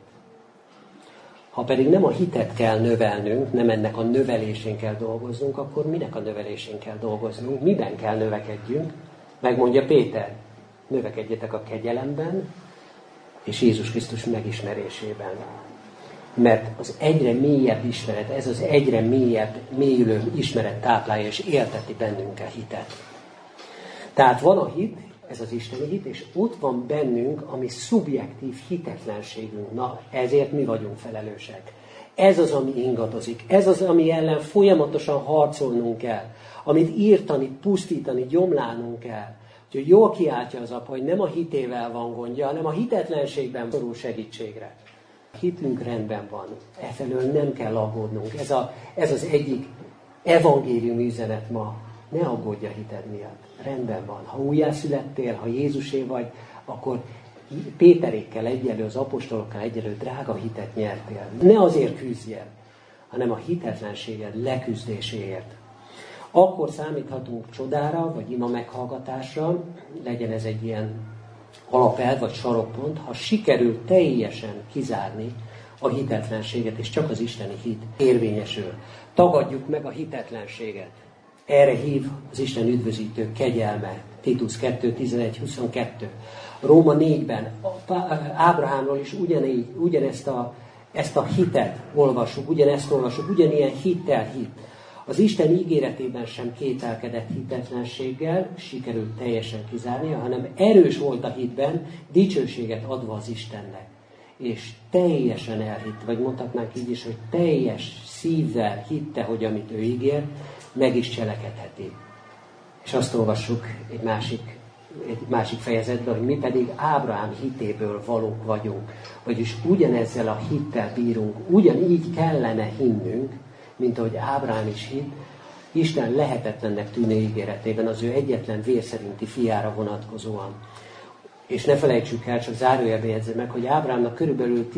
Ha pedig nem a hitet kell növelnünk, nem ennek a növelésén kell dolgoznunk, akkor minek a növelésén kell dolgoznunk? Miben kell növekedjünk? Megmondja Péter, növekedjetek a kegyelemben és Jézus Krisztus megismerésében. Mert az egyre mélyebb ismeret, ez az egyre mélyülő ismeret táplálja és élteti bennünk a hitet. Tehát van a hit, ez az isteni hit, és ott van bennünk a mi szubjektív hitetlenségünk. Na, ezért mi vagyunk felelősek. Ez az, ami ingadozik. Ez az, ami ellen folyamatosan harcolnunk kell. Amit írtani, pusztítani, gyomlálnunk kell. Úgyhogy jól kiáltja az apa, hogy nem a hitével van gondja, hanem a hitetlenségben szorul segítségre. hitünk rendben van. Efelől nem kell aggódnunk. Ez az egyik evangélium üzenet ma. Ne aggódj a hited miatt. Rendben van. Ha újjászülettél, ha Jézusé vagy, akkor Péterékkel egyelő, az apostolokkal egyelő drága hitet nyertél. Ne azért küzdjél, hanem a hitetlenséged leküzdéséért. Akkor számíthatunk csodára, vagy ima meghallgatásra, legyen ez egy ilyen alapelv vagy sarokpont, ha sikerül teljesen kizárni a hitetlenséget, és csak az isteni hit érvényesül. Tagadjuk meg a hitetlenséget. Erre hív az Isten üdvözítő kegyelme. Titus 2.11-22. Róma 4-ben Ábrahámról is ezt a hitet olvassuk, ugyanilyen hittel hit. Az Isten ígéretében sem kételkedett hitetlenséggel, sikerült teljesen kizárnia, hanem erős volt a hitben, dicsőséget adva az Istennek. És teljesen elhitt, vagy mondhatnánk így is, hogy teljes szívvel hitte, hogy amit ő ígér, meg is cselekedheti. És azt olvassuk egy másik fejezetben, hogy mi pedig Ábrahám hitéből valók vagyunk. Vagyis ugyanezzel a hittel bírunk, ugyanígy kellene hinnünk, mint ahogy Ábrahám is hitt, Isten lehetetlennek tűnő ígéretében az ő egyetlen vér szerinti fiára vonatkozóan. És ne felejtsük el, csak zárójelbe jegyzem meg, hogy Ábrahámnak körülbelül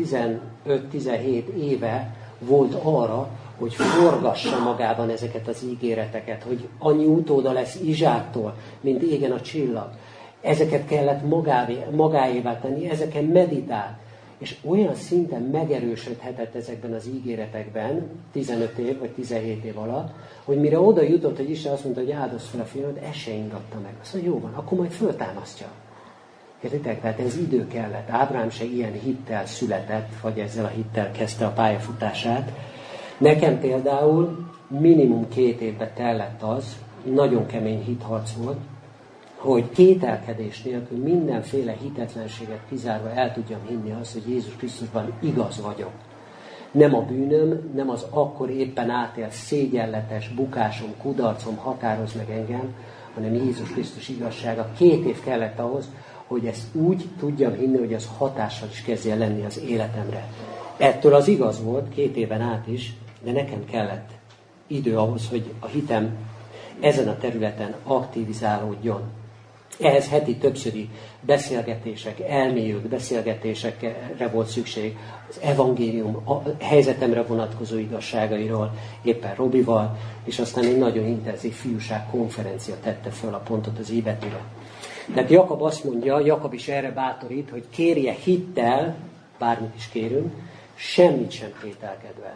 15-17 éve volt arra, hogy forgassa magában ezeket az ígéreteket, hogy annyi utóda lesz Izsáktól, mint égen a csillag. Ezeket kellett magáévá tenni, ezeken meditál. És olyan szinten megerősödhetett ezekben az ígéretekben, 15 év vagy 17 év alatt, hogy mire oda jutott, hogy Isten azt mondta, hogy áldozd fel a fiadat, ez se ingatta meg. Azt mondja, jó van, akkor majd föltámasztja. Értitek? Tehát ez idő kellett. Ábrahám se ilyen hittel született, vagy ezzel a hittel kezdte a pályafutását. Nekem például minimum 2 évbe tellett az, nagyon kemény hitharc volt, hogy kételkedés nélkül mindenféle hitetlenséget kizárva el tudjam hinni azt, hogy Jézus Krisztusban igaz vagyok. Nem a bűnöm, nem az akkor éppen átélt szégyenletes bukásom, kudarcom határoz meg engem, hanem Jézus Krisztus igazsága. 2 év kellett ahhoz, hogy ezt úgy tudjam hinni, hogy az hatással is kezdjen lenni az életemre. Ettől az igaz volt, 2 éven át is, de nekem kellett idő ahhoz, hogy a hitem ezen a területen aktivizálódjon. Ehhez heti többszöri beszélgetések, elmélyült beszélgetésekre volt szükség, az evangélium a helyzetemre vonatkozó igazságairól, éppen Robival, és aztán egy nagyon intenzív fiúság konferencia tette föl a pontot az íbetűre. Tehát Jakab azt mondja, Jakab is erre bátorít, hogy kérje hittel, bármit is kérünk, semmit sem kételkedve.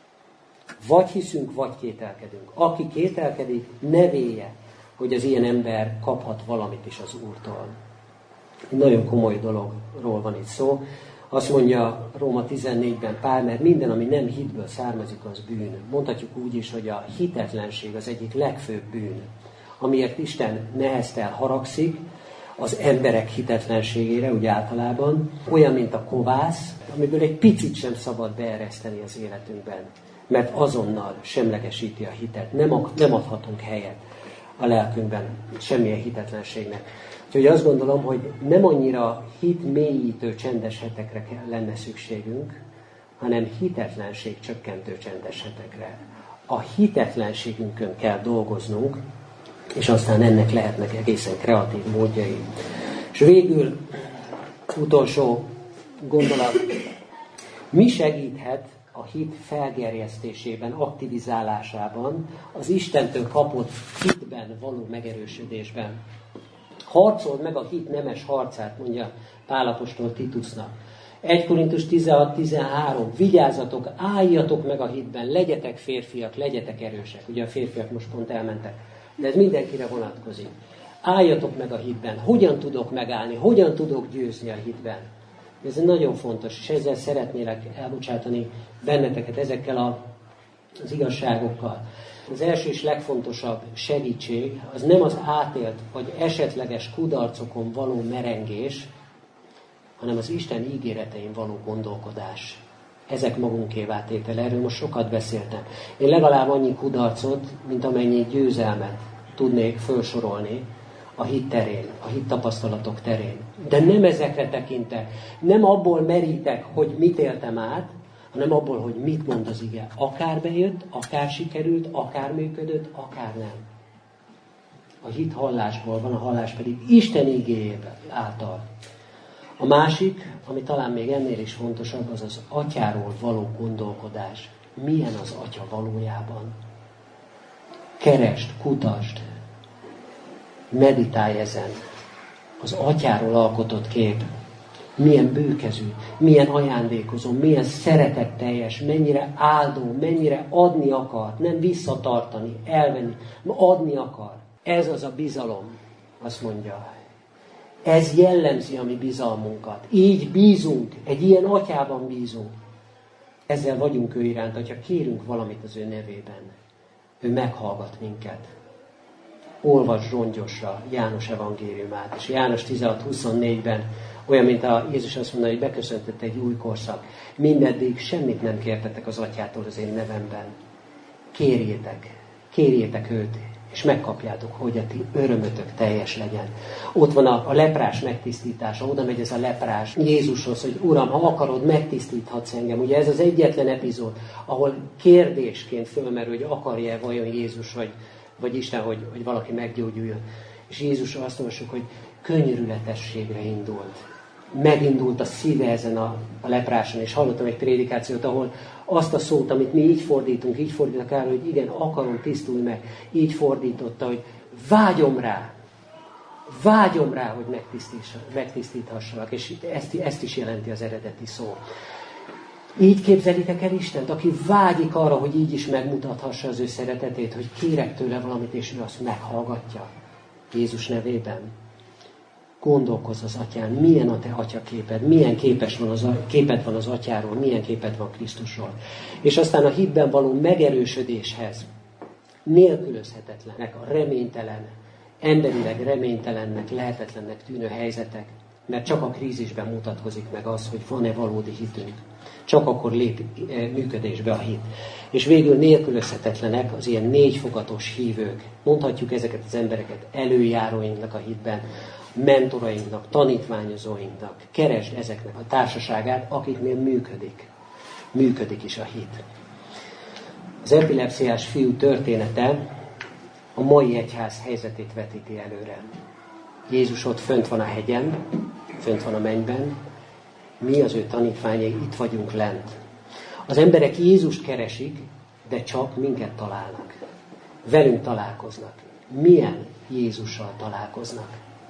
Vagy hiszünk, vagy kételkedünk. Aki kételkedik, ne vélje, hogy az ilyen ember kaphat valamit is az Úrtól. Egy nagyon komoly dologról van itt szó. Azt mondja Róma 14-ben Pál, mert minden, ami nem hitből származik, az bűn. Mondhatjuk úgy is, hogy a hitetlenség az egyik legfőbb bűn, amiért Isten neheztel haragszik az emberek hitetlenségére, úgy általában, olyan, mint a kovász, amiből egy picit sem szabad beereszteni az életünkben, mert azonnal semlegesíti a hitet. Nem adhatunk helyet a lelkünkben semmilyen hitetlenségnek. Úgyhogy azt gondolom, hogy nem annyira hitmélyítő csendes hetekre lenne szükségünk, hanem hitetlenség csökkentő csendes hetekre. A hitetlenségünkön kell dolgoznunk, és aztán ennek lehetnek egészen kreatív módjai. És végül utolsó gondolat, mi segíthet a hit felgerjesztésében, aktivizálásában, az Istentől kapott hitben való megerősödésben. Harcold meg a hit nemes harcát, mondja Pál apostol Titusnak. 1 Korintus 16-13, vigyázzatok, álljatok meg a hitben, legyetek férfiak, legyetek erősek. Ugye a férfiak most pont elmentek, de ez mindenkire vonatkozik. Álljatok meg a hitben, hogyan tudok megállni, hogyan tudok győzni a hitben. Ez nagyon fontos, és ezzel szeretnélek elbocsátani benneteket ezekkel az igazságokkal. Az első és legfontosabb segítség az nem az átélt vagy esetleges kudarcokon való merengés, hanem az Isten ígéretein való gondolkodás. Ezek magunkévá tétel. Erről most sokat beszéltem. Én legalább annyi kudarcot, mint amennyi győzelmet tudnék felsorolni, a hit terén, a hit tapasztalatok terén. De nem ezekre tekintek, nem abból merítek, hogy mit éltem át, hanem abból, hogy mit mond az ige. Akár bejött, akár sikerült, akár működött, akár nem. A hit hallásból van, a hallás pedig Isten igéjével által. A másik, ami talán még ennél is fontosabb, az az atyáról való gondolkodás. Milyen az atya valójában? Keresd, kutasd, meditálj ezen. Az atyáról alkotott kép. Milyen bőkezű, milyen ajándékozó, milyen szeretetteljes, mennyire áldó, mennyire adni akar, nem visszatartani, elvenni, adni akar. Ez az a bizalom, azt mondja. Ez jellemzi a mi bizalmunkat. Így bízunk, egy ilyen atyában bízunk. Ezzel vagyunk ő iránt, hogyha kérünk valamit az ő nevében. Ő meghallgat minket. Olvasd rongyosra János evangéliumát, és János 16:24-ben olyan, mint a Jézus azt mondta, hogy beköszöntött egy új korszak. Mindeddig semmit nem kértetek az atyától az én nevemben. Kérjétek őt, és megkapjátok, hogy a ti örömötök teljes legyen. Ott van a leprás megtisztítása, oda megy ez a leprás Jézushoz, hogy Uram, ha akarod, megtisztíthatsz engem. Ugye ez az egyetlen epizód, ahol kérdésként fölmerül, hogy akarja vajon Jézus, vagy Isten, hogy valaki meggyógyuljon. És Jézusra azt olvassuk, hogy könyörületességre indult. Megindult a szíve ezen a lepráson, és hallottam egy prédikációt, ahol azt a szót, amit mi így fordítunk el, hogy igen, akarom, tisztulj meg, így fordította, hogy vágyom rá, hogy megtisztíthassalak, és ezt is jelenti az eredeti szó. Így képzelitek el Istent, aki vágyik arra, hogy így is megmutathassa az ő szeretetét, hogy kérek tőle valamit, és ő azt meghallgatja. Jézus nevében. Gondolkozz az atyán, milyen a te atyaképed, milyen képed van az atyáról, milyen képed van Krisztusról. És aztán a hitben való megerősödéshez nélkülözhetetlenek a reménytelen, emberileg reménytelennek, lehetetlennek tűnő helyzetek, mert csak a krízisben mutatkozik meg az, hogy van-e valódi hitünk. Csak akkor lép működésbe a hit. És végül nélkülözhetetlenek az ilyen négyfogatos hívők. Mondhatjuk ezeket az embereket előjáróinknak a hitben, mentorainknak, tanítványozóinknak. Keresd ezeknek a társaságát, akiknél működik is a hit. Az epilepsziás fiú története a mai egyház helyzetét vetíti előre. Jézus ott fönt van a hegyen, fönt van a mennyben, mi az ő tanítványai, itt vagyunk lent. Az emberek Jézust keresik, de csak minket találnak. Velünk találkoznak. Milyen Jézussal találkoznak?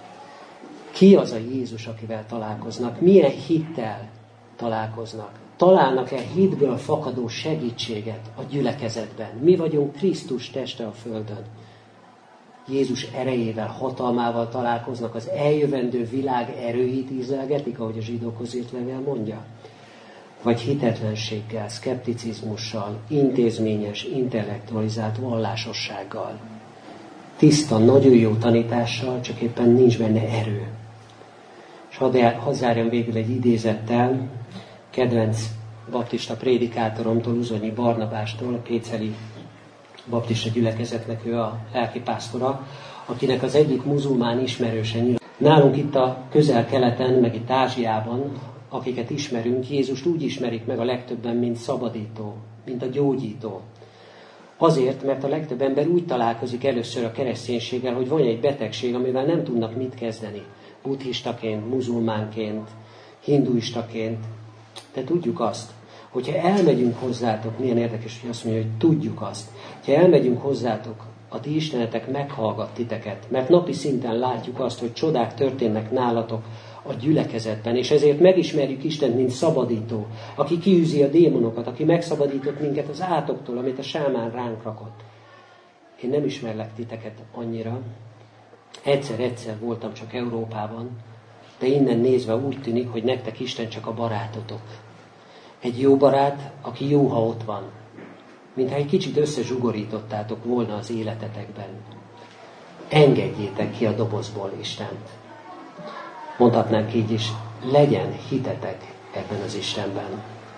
Ki az a Jézus, akivel találkoznak? Milyen hittel találkoznak? Találnak-e hitből fakadó segítséget a gyülekezetben? Mi vagyunk Krisztus teste a földön. Jézus erejével, hatalmával találkoznak, az eljövendő világ erőit ízlelgetik, ahogy a zsidókhoz írt levél mondja? Vagy hitetlenséggel, szkepticizmussal, intézményes, intellektualizált vallásossággal? Tiszta, nagyon jó tanítással, csak éppen nincs benne erő. És hadd zárjam végül egy idézettel, kedvenc baptista prédikátoromtól, Uzonyi Barnabástól, a péceli baptista gyülekezetnek ő a lelkipásztora, akinek az egyik muzulmán ismerőse nyilván. Nálunk itt a Közel-Keleten, meg itt Ázsiában, akiket ismerünk, Jézust úgy ismerik meg a legtöbben, mint szabadító, mint a gyógyító. Azért, mert a legtöbb ember úgy találkozik először a kereszténységgel, hogy van egy betegség, amivel nem tudnak mit kezdeni. Buddhistaként, muzulmánként, hinduistaként. De tudjuk azt, hogyha elmegyünk hozzátok, milyen érdekes, hogy azt mondja, hogy tudjuk azt, hogyha elmegyünk hozzátok, a ti istenetek meghallgat titeket, mert napi szinten látjuk azt, hogy csodák történnek nálatok a gyülekezetben, és ezért megismerjük Istent, mint szabadító, aki kiűzi a démonokat, aki megszabadított minket az átoktól, amit a sámán ránk rakott. Én nem ismerlek titeket annyira. Egyszer voltam csak Európában, de innen nézve úgy tűnik, hogy nektek Isten csak a barátotok. Egy jó barát, aki jó, ha ott van. Mintha egy kicsit összezsugorítottátok volna az életetekben. Engedjétek ki a dobozból Istent. Mondhatnánk így is, legyen hitetek ebben az Istenben.